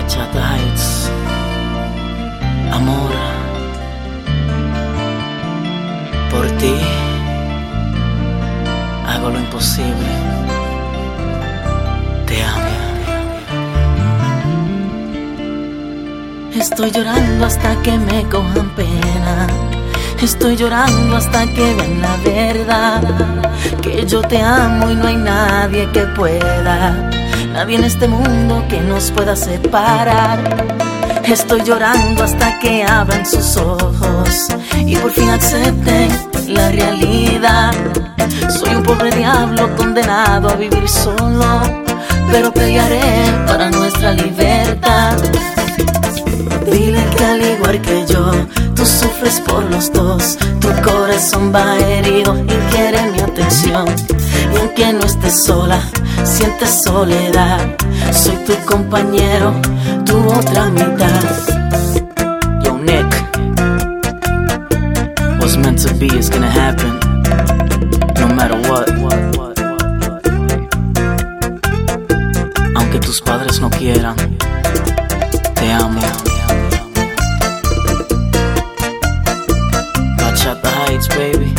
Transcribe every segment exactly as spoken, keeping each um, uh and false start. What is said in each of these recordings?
Bachata Heights, amor, por ti hago lo imposible, te amo. Estoy llorando hasta que me cojan pena, estoy llorando hasta que vean la verdad, que yo te amo y no hay nadie que pueda, nadie en este mundo que nos pueda separar. Estoy llorando hasta que abran sus ojos y por fin acepten la realidad. Soy un pobre diablo condenado a vivir solo, pero pelearé para nuestra libertad. Dile que al igual que yo, tú sufres por los dos, tu corazón va herido y quiere mi atención. Y aunque no estés sola, sientes soledad, soy tu compañero, tu otra mitad. Yo, Nick, what's meant to be is gonna happen, no matter what. Aunque tus padres no quieran, te amo. Bachata Heights, baby.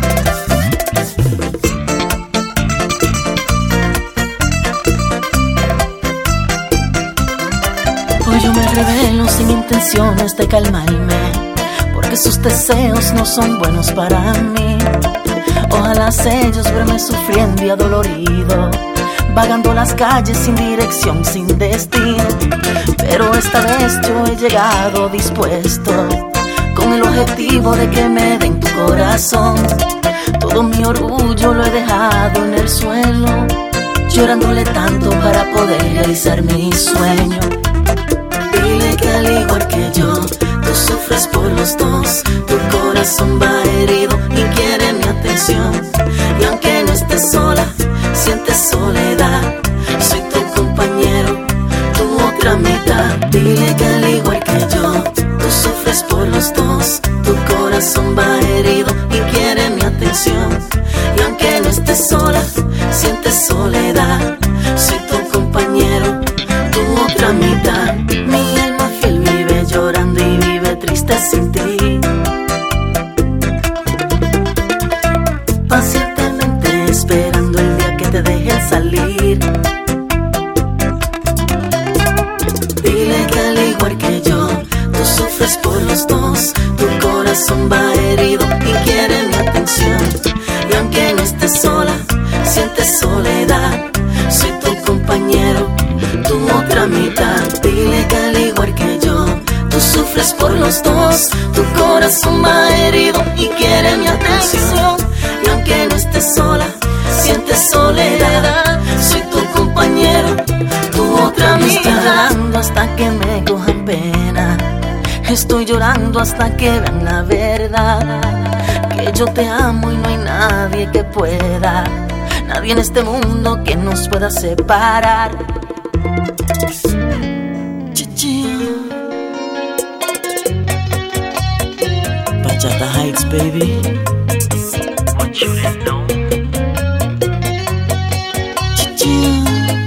Hoy yo me revelo sin intenciones de calmarme, porque sus deseos no son buenos para mí. Ojalá ellos verme sufriendo y adolorido, vagando las calles sin dirección, sin destino. Pero esta vez yo he llegado dispuesto, con el objetivo de que me den tu corazón. Todo mi orgullo lo he dejado en el suelo, llorándole tanto para poder realizar mi sueño. Dile que al igual que yo, tú sufres por los dos, tu corazón va herido y quiere mi atención. Y aunque no estés sola, sientes soledad, soy tu compañero, tu otra mitad. Dile que al igual que yo, tú sufres por los dos, tu corazón va herido y quiere mi atención. Y aunque no estés sola, sientes soledad, soy tu compañero, tu otra mitad. Mi alma fiel vive llorando y vive triste sin ti, pacientemente esperando el día que te dejen salir. Dile que al igual que yo, tú sufres por los dos, tu corazón va herido y quiere mi atención. Y aunque no estés sola, sientes soledad, soy tu compañero, tu otra mitad. Dile que al igual que yo, tú sufres por los dos, tu corazón va herido y quiere mi atención. Y aunque no estés sola, sientes soledad, soy tu compañero, tu otra mitad. Estoy llorando hasta que me cojan pena, estoy llorando hasta que vean la verdad, que yo te amo y no hay nadie que pueda, nadie en este mundo que nos pueda separar. Chichi. Bachata Heights, baby. What you didn't know. Chichi.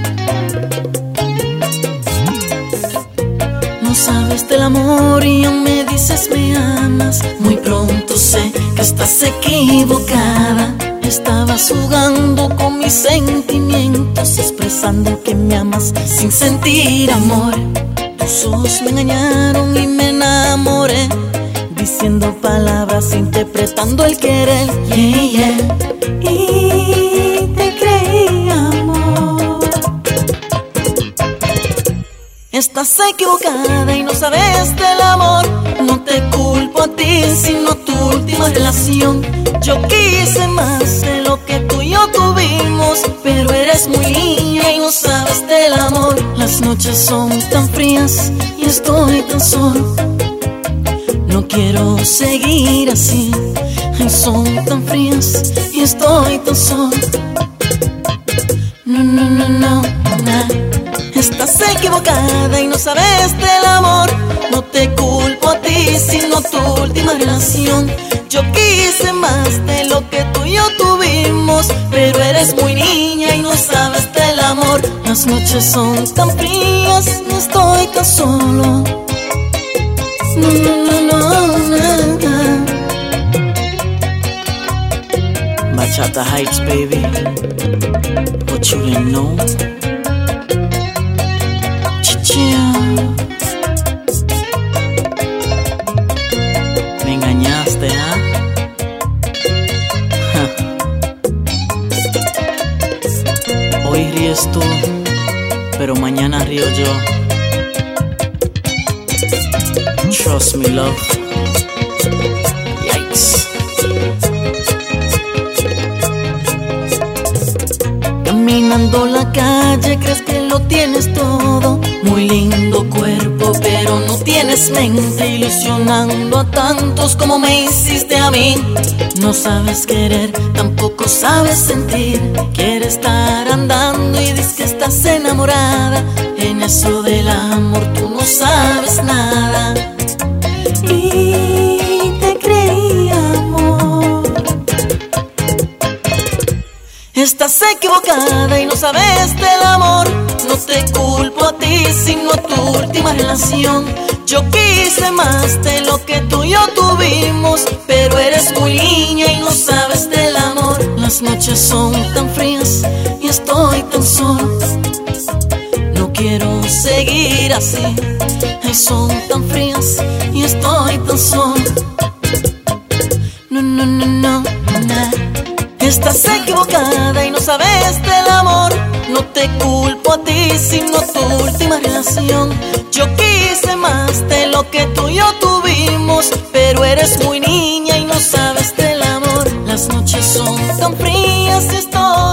No sabes del amor y aún me dices me amas. Muy pronto sé que estás equivocada. Estabas jugando con mis sentimientos, expresando que me amas sin sentir amor. Tus ojos me engañaron y me enamoré, diciendo palabras, interpretando el querer. Yeah, yeah. Y te creí amor. Estás equivocada y no sabes del amor. No te culpo a ti, sino tu última relación. Yo quise más de lo que tú y yo tuvimos, pero eres muy niña y no sabes del amor. Las noches son tan frías y estoy tan solo, no quiero seguir así. Ay, son tan frías y estoy tan solo. No, no, no, no, no. Estás equivocada y no sabes del amor. No te culpo a ti, sino tu última relación. Yo quise más de lo que tú y yo tuvimos, pero eres muy niña y no sabes del amor. amor. Las noches son tan frías y estoy tan solo. No, no, no, no, no, no. Bachata Heights, baby. What you didn't know. Chichia. Me engañaste, ¿ah? ¿eh? Hoy ríes tú, pero mañana río yo. Trust me, love. Yikes. Caminando la calle crees que lo tienes todo. Muy lindo cuerpo, pero no tienes mente. Ilusionando a tantos como me hiciste a mí. No sabes querer, tampoco sabes sentir. Quieres estar andando y dices que estás enamorada. En eso del amor tú no sabes nada. Y te creí, amor. Estás equivocada y no sabes del amor. No te culpo a ti, sino a tu última relación. Yo quise más de lo que tú y yo tuvimos, pero eres muy niña y no sabes del amor. Las noches son tan frías y estoy tan solo. No quiero seguir así. Ay, son tan frías y estoy tan solo. No, no, no, no, no. Estás equivocada y no sabes del amor. No te culpo a ti, sino a tu última relación. Yo quise más de lo que tú y yo tuvimos, pero eres muy niña y no sabes del amor. Las noches son tan frías y estoy